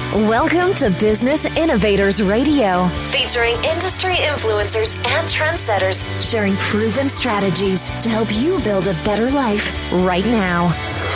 Welcome to Business Innovators Radio, featuring industry influencers and trendsetters sharing proven strategies to help you build a better life right now.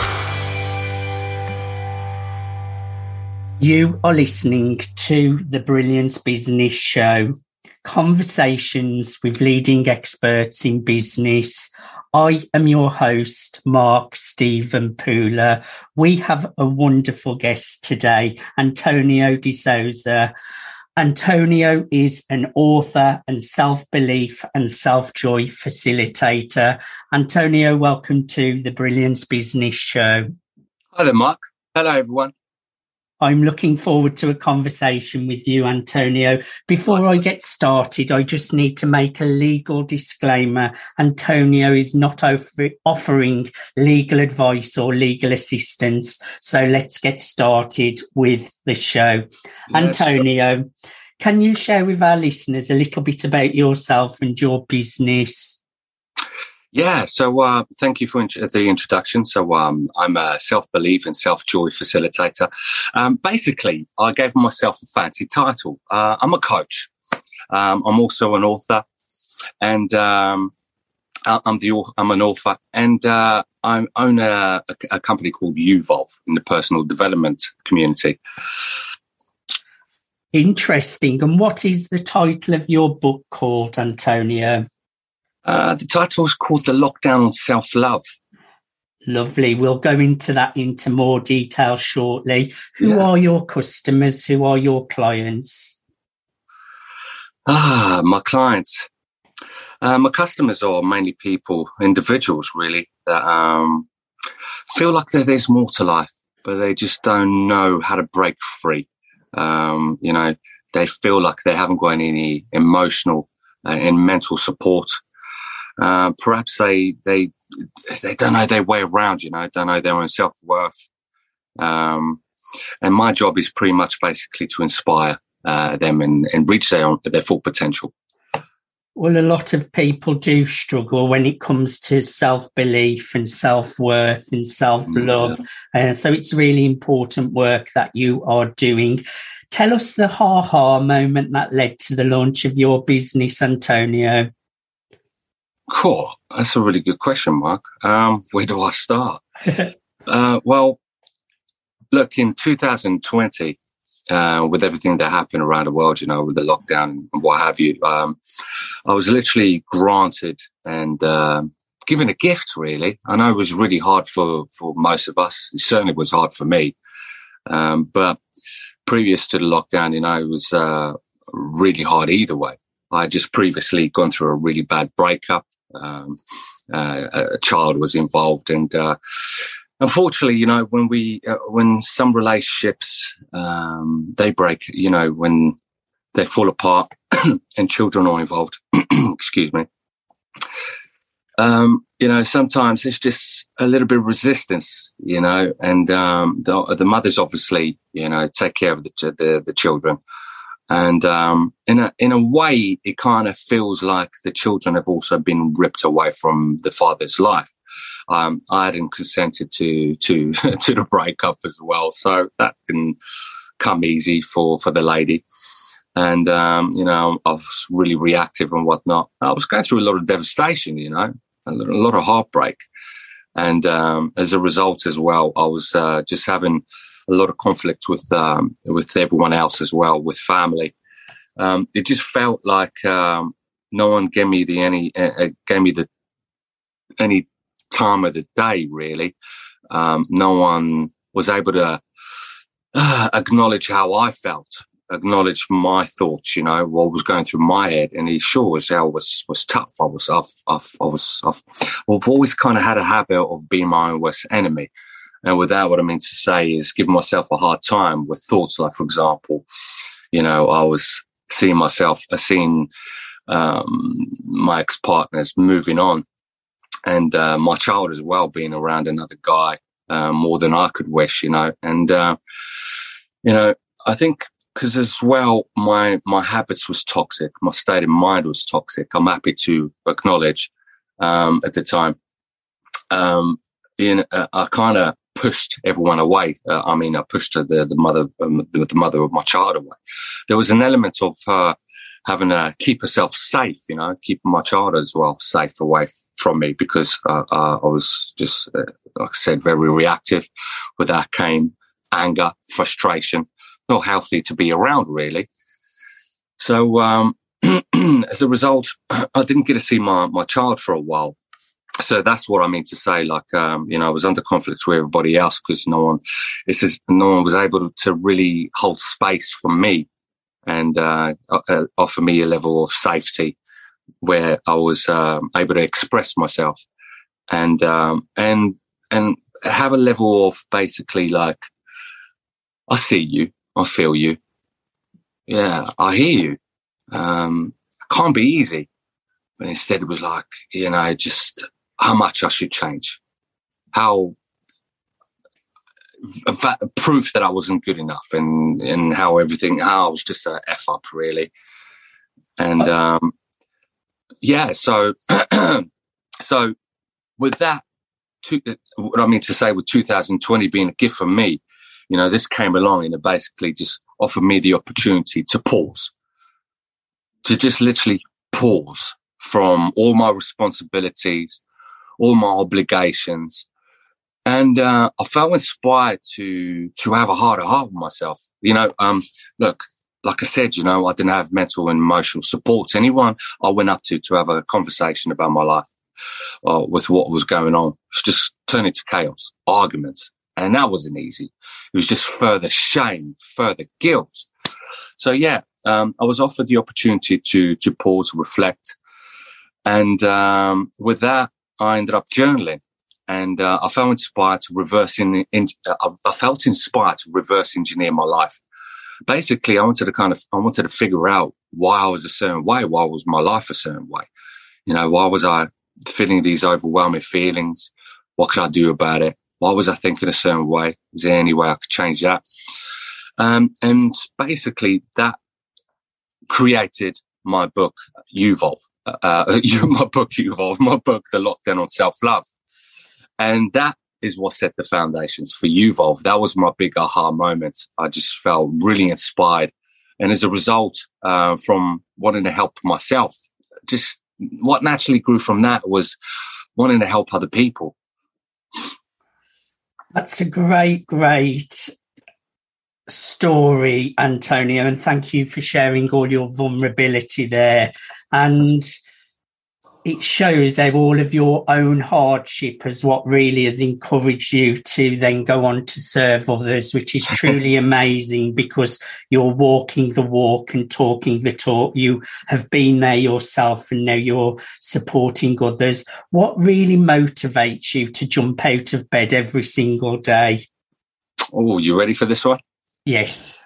You are listening to the Brilliance Business Show, conversations with leading experts in business. I am your host, Mark Stephen Pooler. We have a wonderful guest today, Antonio De Souza. Antonio is an author and self-belief and self-joy facilitator. Antonio, welcome to the Brilliance Business Show. Hi there, Mark. Hello, everyone. I'm looking forward to a conversation with you, Antonio. Before I get started, I just need to make a legal disclaimer. Antonio is not offering legal advice or legal assistance. So let's get started with the show. Yes. Antonio, can you share with our listeners a little bit about yourself and your business? Yeah, so thank you for the introduction. So I'm a self-belief and self-joy facilitator. Basically, I gave myself a fancy title. I'm a coach. I'm also an author, and I'm an author, and I own a company called Uvolve in the personal development community. Interesting. And what is the title of your book called, Antonio? The title is called The Lockdown on Self-Love. Lovely. We'll go into more detail shortly. Who are your customers? Who are your clients? My clients. My customers are mainly individuals really, that feel like there's more to life, but they just don't know how to break free. They feel like they haven't got any emotional and mental support. Perhaps they don't know their way around, don't know their own self-worth. And my job is pretty much basically to inspire them and reach their full potential. Well, a lot of people do struggle when it comes to self-belief and self-worth and self-love. So it's really important work that you are doing. Tell us the ha-ha moment that led to the launch of your business, Antonio. Cool. That's a really good question, Mark. Where do I start? Well, look, in 2020, with everything that happened around the world, with the lockdown and what have you, I was literally granted and given a gift, really. I know it was really hard for most of us. It certainly was hard for me. But previous to the lockdown, it was really hard either way. I had just previously gone through a really bad breakup. A child was involved, and unfortunately, when some relationships they break, when they fall apart and children are involved, excuse me, sometimes it's just a little bit of resistance, and the mothers obviously, take care of the children. And in a way, it kind of feels like the children have also been ripped away from the father's life. I hadn't consented to the breakup as well, so that didn't come easy for the lady. And I was really reactive and whatnot. I was going through a lot of devastation, a lot of heartbreak, and as a result as well, I was just having a lot of conflict with everyone else as well, with family. It just felt like no one gave me any time of the day, really. No one was able to acknowledge how I felt, acknowledge my thoughts, what was going through my head. And it sure as hell was tough. I've always kind of had a habit of being my own worst enemy. And with that, what I mean to say is giving myself a hard time with thoughts like, for example, I was seeing my ex-partners moving on, and my child as well being around another guy more than I could wish, And, I think because as well, my habits was toxic. My state of mind was toxic. I'm happy to acknowledge at the time. I kind of pushed everyone away. I pushed the mother of my child away. There was an element of her having to keep herself safe, keeping my child as well safe away from me, because I was just, like I said, very reactive. With that came anger, frustration, not healthy to be around, really. So as a result, I didn't get to see my child for a while. So that's what I mean to say, like, I was under conflict with everybody else, because no one was able to really hold space for me and offer me a level of safety where I was able to express myself and have a level of basically like, I see you, I feel you, yeah, I hear you. Can't be easy, but instead it was like, just how much I should change, proof that I wasn't good enough, and how I was just a F up, really. And so so with that, what I mean to say with 2020 being a gift for me, this came along and it basically just offered me the opportunity to pause, to just literally pause from all my responsibilities, all my obligations. And I felt inspired to have a heart to heart with myself. Look, like I said, I didn't have mental and emotional support. Anyone I went up to have a conversation about my life with what was going on, it was just turned into chaos, arguments. And that wasn't easy. It was just further shame, further guilt. So, yeah, I was offered the opportunity to pause, reflect. And with that, I ended up journaling. And I felt inspired to reverse engineer my life. Basically, I wanted to figure out why I was a certain way. Why was my life a certain way? Why was I feeling these overwhelming feelings? What could I do about it? Why was I thinking a certain way? Is there any way I could change that? And basically, that created my book, Uvolve. My book, The Lockdown on Self-Love. And that is what set the foundations for Uvolve. That was my big aha moment. I just felt really inspired. And as a result, from wanting to help myself, just what naturally grew from that was wanting to help other people. That's a great story, Antonio, and thank you for sharing all your vulnerability there. And it shows that all of your own hardship is what really has encouraged you to then go on to serve others, which is truly amazing, because you're walking the walk and talking the talk. You have been there yourself and now you're supporting others. What really motivates you to jump out of bed every single day? Oh, you ready for this one? Yes.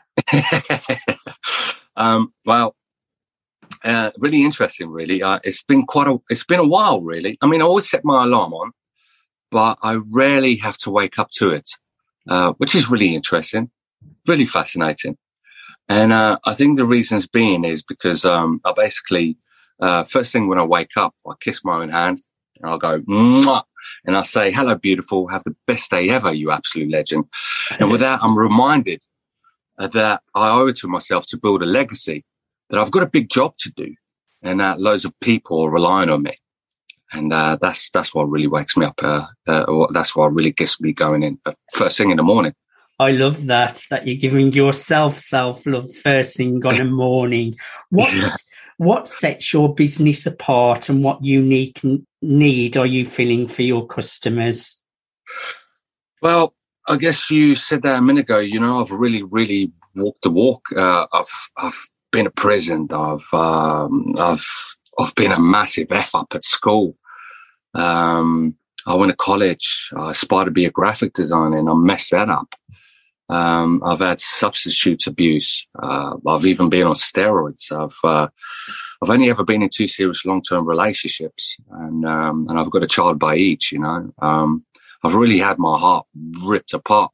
Really interesting, really. It's been a while, really. I mean, I always set my alarm on, but I rarely have to wake up to it, which is really interesting, really fascinating. And I think the reasons being is because I basically, first thing when I wake up, I kiss my own hand and I'll go, mwah, and I say, hello, beautiful, have the best day ever, you absolute legend. And with that, I'm reminded that I owe it to myself to build a legacy, that I've got a big job to do, and that loads of people are relying on me. And that's what really wakes me up. That's what really gets me going in first thing in the morning. I love that you're giving yourself self-love first thing on the morning. What sets your business apart, and what unique need are you feeling for your customers? Well, I guess you said that a minute ago. I've really, really walked the walk. I've been to prison. I've been a massive F up at school. I went to college. I aspired to be a graphic designer, and I messed that up. I've had substance abuse. I've even been on steroids. I've only ever been in 2 serious long-term relationships, and I've got a child by each. I've really had my heart ripped apart.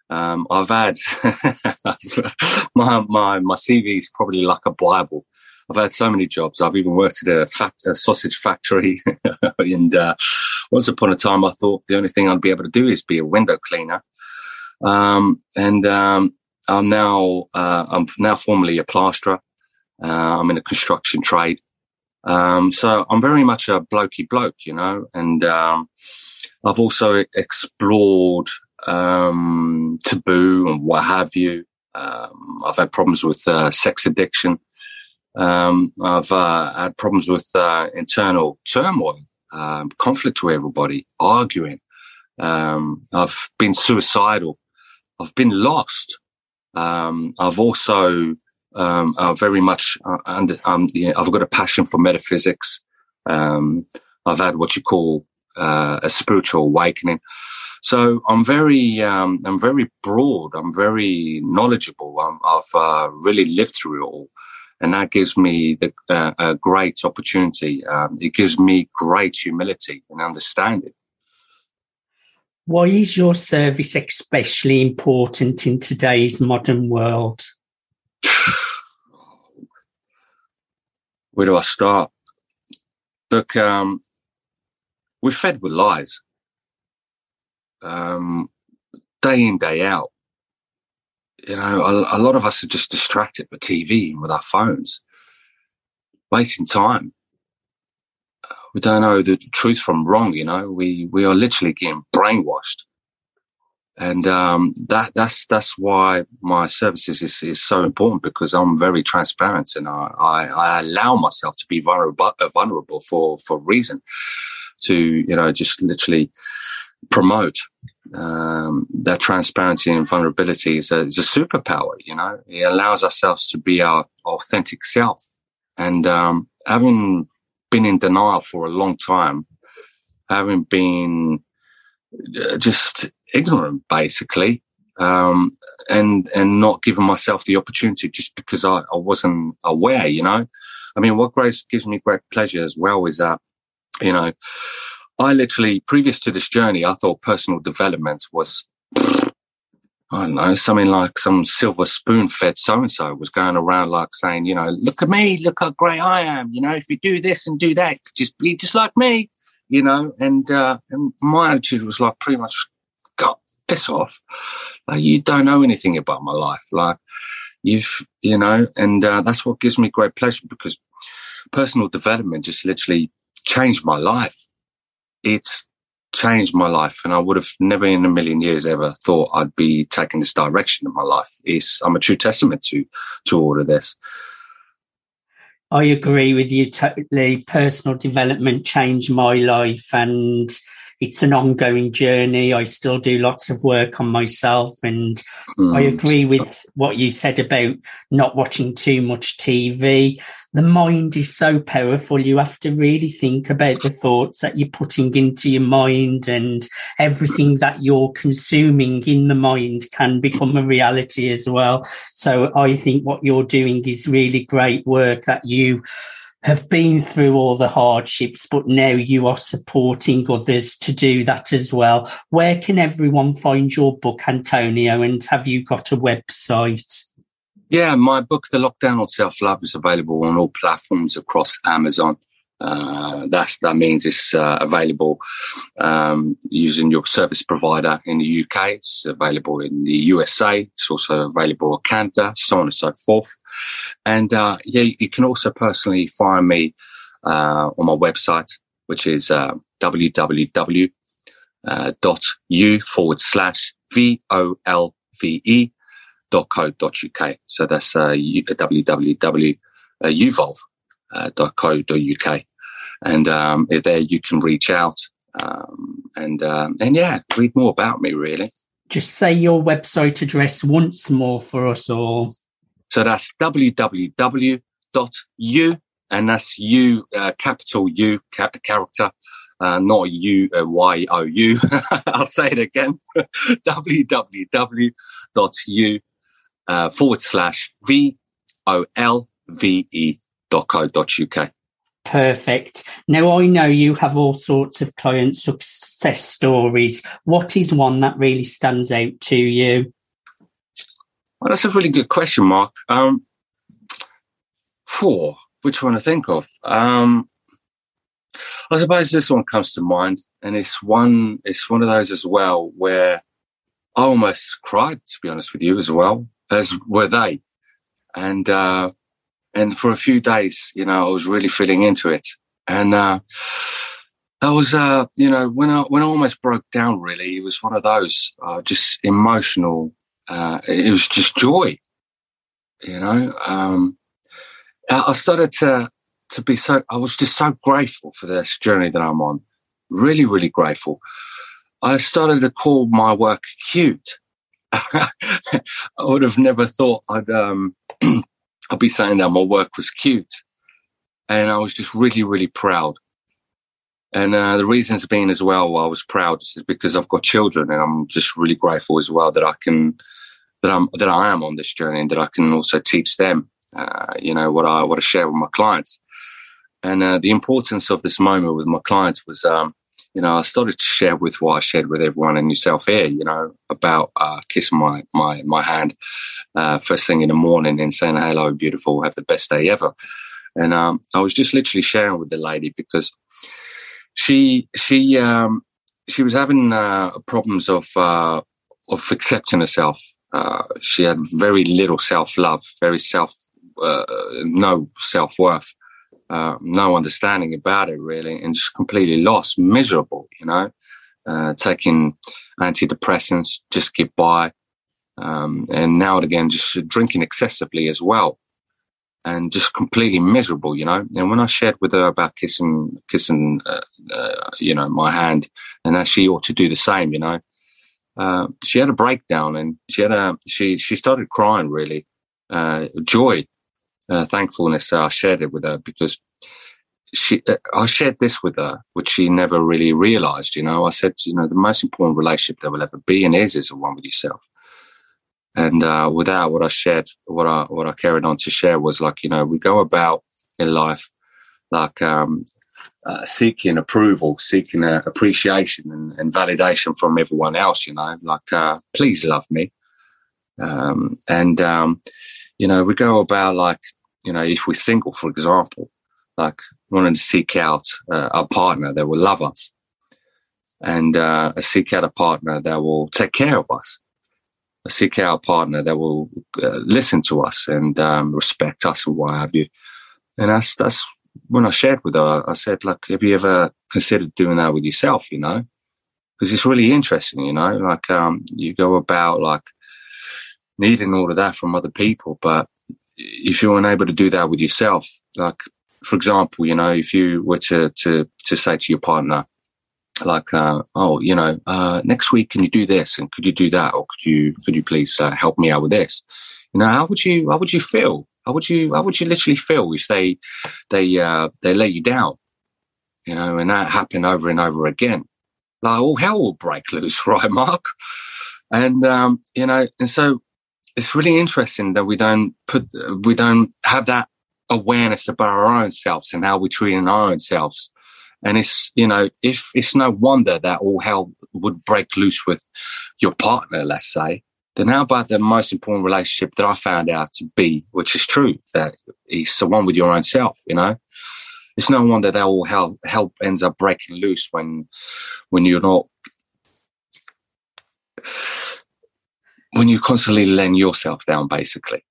I've had my CV is probably like a Bible. I've had so many jobs. I've even worked at a sausage factory. And once upon a time, I thought the only thing I'd be able to do is be a window cleaner. I'm now formerly a plasterer. I'm in a construction trade. So I'm very much a blokey bloke, you know, and I've also explored taboo and what have you. I've had problems with sex addiction. I've had problems with internal turmoil, conflict with everybody, arguing. I've been suicidal. I've been lost. I've also very much I've got a passion for metaphysics. I've had what you call a spiritual awakening. So I'm very broad. I'm very knowledgeable. I've really lived through it all, and that gives me a great opportunity. It gives me great humility and understanding. Why is your service especially important in today's modern world? Where do I start? Look, we're fed with lies. Day in, day out. You know, a lot of us are just distracted with TV and with our phones, wasting time. We don't know the truth from wrong, you know. We are literally getting brainwashed. And that's why my services is so important, because I'm very transparent and I allow myself to be vulnerable for a reason, to, you know, just literally promote that transparency and vulnerability is a superpower, you know. It allows ourselves to be our authentic self. And having been in denial for a long time, having been just ignorant, basically, and not giving myself the opportunity just because I wasn't aware, you know. I mean, what gives me great pleasure as well is that, you know, I literally, previous to this journey, I thought personal development was, I don't know, something like some silver spoon-fed so-and-so was going around like saying, you know, look at me, look how great I am. You know, if you do this and do that, just be just like me, you know. And my attitude was like, pretty much, God, piss off. Like, you don't know anything about my life. Like, you know, and that's what gives me great pleasure, because personal development just literally changed my life. It's changed my life, and I would have never in a million years ever thought I'd be taking this direction in my life. I'm a true testament to all of this. I agree with you totally. Personal development changed my life, and it's an ongoing journey. I still do lots of work on myself, and I agree with what you said about not watching too much TV. The mind is so powerful. You have to really think about the thoughts that you're putting into your mind, and everything that you're consuming in the mind can become a reality as well. So I think what you're doing is really great work, that you have been through all the hardships, but now you are supporting others to do that as well. Where can everyone find your book, Antonio, and have you got a website? Yeah, my book, The Lockdown on Self-Love, is available on all platforms across Amazon. That means it's available using your service provider in the UK. It's available in the USA. It's also available in Canada, so on and so forth. And yeah, you can also personally find me on my website, which is www.u/VOLVE.co.uk. So that's www.uvolve.co.uk. And there you can reach out and yeah, read more about me, really. Just say your website address once more for us all. So that's www.u, and that's U, capital U, character, not U, Y-O-U. I'll say it again. www.u/VOLVE.co.uk. Perfect. Now, I know you have all sorts of client success stories. What is one that really stands out to you? Well, that's a really good question, Mark. which one to think of? I suppose this one comes to mind, and it's one of those as well where I almost cried, to be honest with you, as well, as were they. And for a few days, I was really feeling into it. And I was, when I almost broke down, really, it was one of those just emotional. It was just joy, I started to be I was just so grateful for this journey that I'm on. Really, really grateful. I started to call my work cute. I would have never thought I'd be saying that my work was cute. And I was just really, really proud. And the reasons being as well, I was proud is because I've got children, and I'm just really grateful as well that I am on this journey, and that I can also teach them, what I share with my clients. And the importance of this moment with my clients was, I started to share with what I shared with everyone in yourself here, about kissing my hand first thing in the morning and saying, hello, beautiful, have the best day ever. And I was just literally sharing with the lady because she was having problems of accepting herself. She had very little self-love, no self-worth. No understanding about it really, and just completely lost, miserable, taking antidepressants, just get by. And now and again, just drinking excessively as well, and just completely miserable, And when I shared with her about kissing, my hand, and that she ought to do the same, she had a breakdown, and she started crying really, joy. Thankfulness, I shared it with her because I shared this with her, which she never really realized. I said, the most important relationship there will ever be and is the one with yourself. And without what I shared, what I carried on to share was like, we go about in life like seeking approval, seeking appreciation and validation from everyone else. Please love me, we go about like, if we're single, for example, like wanting to seek out a partner that will love us, and seek out a partner that will take care of us, seek out a partner that will listen to us and respect us and what have you. And that's when I shared with her, I said, look, have you ever considered doing that with yourself, Because it's really interesting, you go about like needing all of that from other people, but if you're unable to do that with yourself, like for example, if you were to say to your partner, like, next week can you do this and could you do that, or could you please help me out with this? How would you feel? How would you literally feel if they let you down? And that happened over and over again. Like all hell will break loose, right, Mark? And and so it's really interesting that we don't have that awareness about our own selves and how we're treating our own selves. And it's, if it's no wonder that all hell would break loose with your partner, let's say, then how about the most important relationship that I found out to be, which is true, that it's the one with your own self, It's no wonder that all hell ends up breaking loose when you're not, when you're constantly letting yourself down, basically.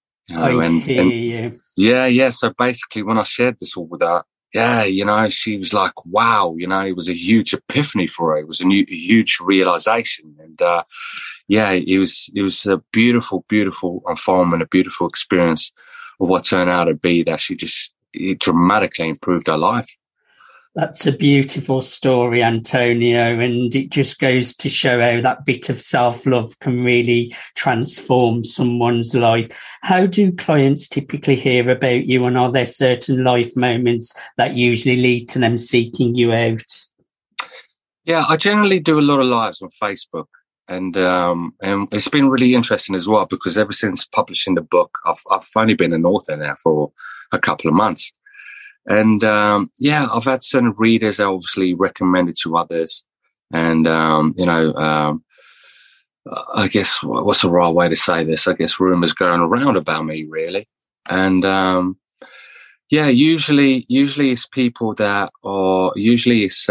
Yeah. So basically, when I shared this all with her, she was like, wow, it was a huge epiphany for her. It was a huge realization. And, it was a beautiful, beautiful unfoldment, a beautiful experience of what turned out to be that it dramatically improved her life. That's a beautiful story, Antonio, and it just goes to show how that bit of self-love can really transform someone's life. How do clients typically hear about you, and are there certain life moments that usually lead to them seeking you out? Yeah, I generally do a lot of lives on Facebook, and it's been really interesting as well because ever since publishing the book, I've only been an author now for a couple of months. And, I've had certain readers I obviously recommended to others. And, I guess what's the right way to say this? I guess rumors going around about me really. And, Yeah, usually it's people that are usually it's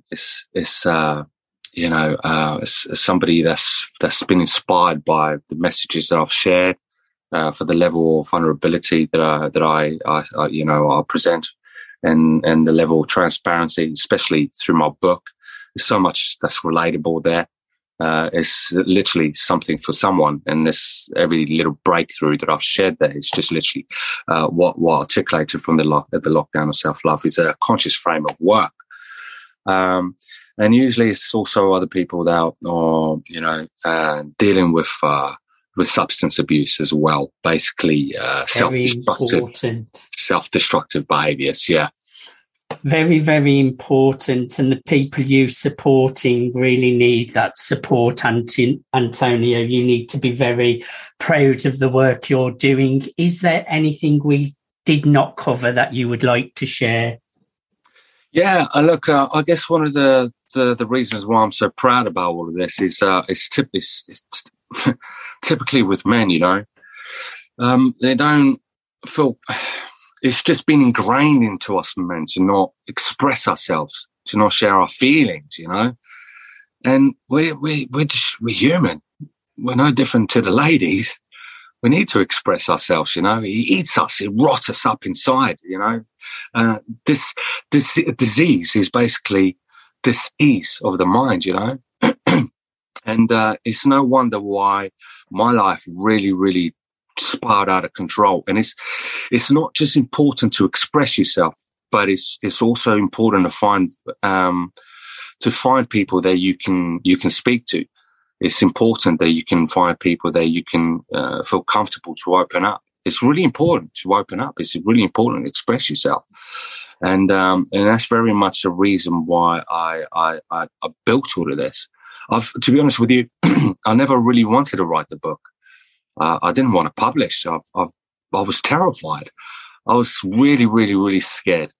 somebody that's been inspired by the messages that I've shared, for the level of vulnerability that I present, and the level of transparency, especially through my book. There's so much that's relatable there. It's literally something for someone, and this every little breakthrough that I've shared there is just literally what articulated from the lockdown of self-love is a conscious frame of work. And usually it's also other people that are dealing with substance abuse as well, basically self-destructive behaviors. Yeah. Very, very important, and the people you supporting really need that support, Antonio. You need to be very proud of the work you're doing. Is there anything we did not cover that you would like to share? Yeah, look, I guess one of the reasons why I'm so proud about all of this is typically with men, they don't feel. It's just been ingrained into us men to not express ourselves, to not share our feelings, And we're human. We're no different to the ladies. We need to express ourselves, It eats us. It rots us up inside, This disease is basically dis-ease of the mind, And it's no wonder why my life really, really spiraled out of control. And it's not just important to express yourself, but it's also important to find people that you can speak to. It's important that you can find people that you can feel comfortable to open up. It's really important to open up. It's really important to express yourself. And that's very much the reason why I built all of this. To be honest with you, I never really wanted to write the book. I didn't want to publish. I was terrified. I was really, really, really scared.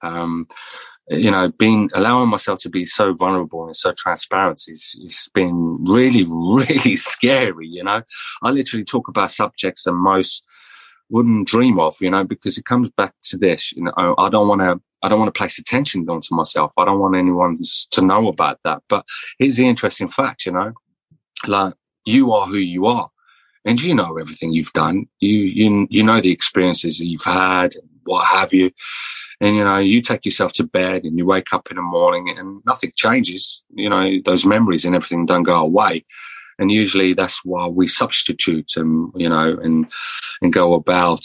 Allowing myself to be so vulnerable and so transparent it's been really, really scary. I literally talk about subjects that most wouldn't dream of, because it comes back to this. I don't want to place attention onto myself. I don't want anyone to know about that. But here's the interesting fact, like you are who you are. And you know everything you've done. You know the experiences that you've had and what have you. And, you take yourself to bed and you wake up in the morning and nothing changes. Those memories and everything don't go away. And usually that's why we substitute and go about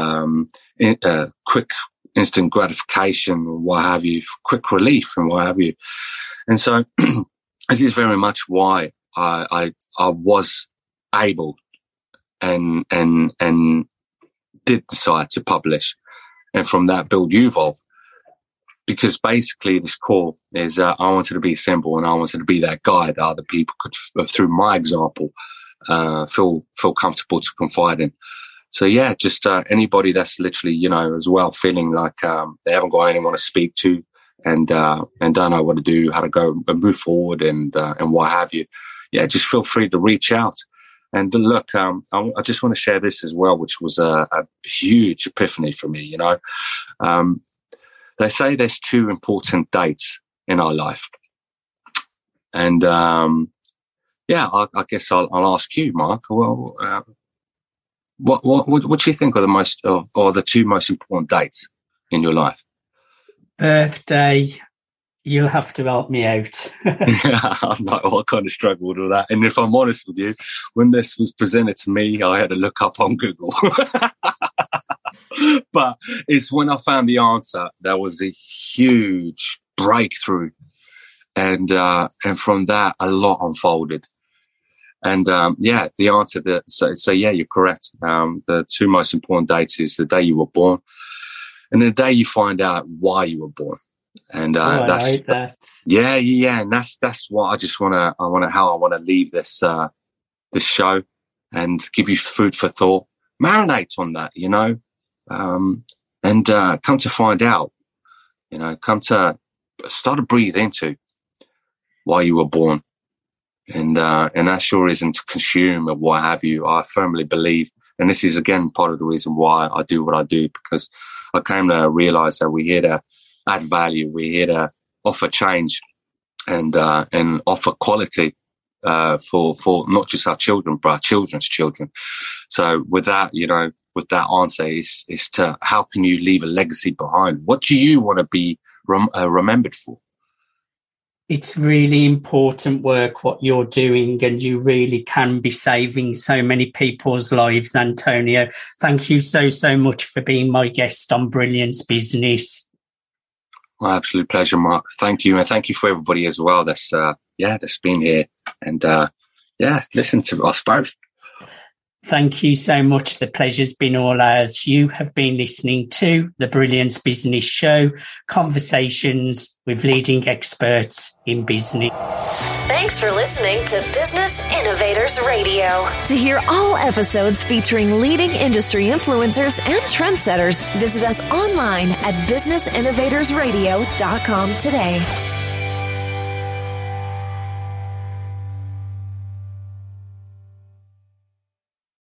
quick instant gratification or what have you, quick relief and what have you. And so this is very much why I was able and did decide to publish, and from that build Uvolve, because basically this call is I wanted to be simple, and I wanted to be that guy that other people could, through my example, feel comfortable to confide in. So yeah, just anybody that's literally as well feeling like they haven't got anyone to speak to and don't know what to do, how to go and move forward, and what have you. Yeah, just feel free to reach out. And look, I just want to share this as well, which was a huge epiphany for me. They say there's two important dates in our life, and I guess I'll ask you, Mark. Well, what do you think are the two most important dates in your life? Birthday. You'll have to help me out. Yeah, I kind of struggled with that. And if I'm honest with you, when this was presented to me, I had to look up on Google. But it's when I found the answer, that was a huge breakthrough. And from that, a lot unfolded. And the answer so yeah, you're correct. The two most important dates is the day you were born and the day you find out why you were born. And that's that. Yeah, and that's what I just want to leave this show and give you food for thought. Marinate on that, and come to find out, come to start to breathe into why you were born, and that sure isn't to consume or what have you. I firmly believe And this is, again, part of the reason why I do what I do, because I came to realize that we're here to add value. We're here to offer change and offer quality for not just our children, but our children's children. So with that, with that answer is to how can you leave a legacy behind? What do you want to be remembered for? It's really important work what you're doing, and you really can be saving so many people's lives, Antonio. Thank you so much for being my guest on Brilliance Business. My absolute pleasure, Mark. Thank you. And thank you for everybody as well that's been here and listen to us both. Thank you so much. The pleasure's been all ours. You have been listening to the Brilliance Business Show, conversations with leading experts in business. Thanks for listening to Business Innovators Radio. To hear all episodes featuring leading industry influencers and trendsetters, visit us online at businessinnovatorsradio.com today.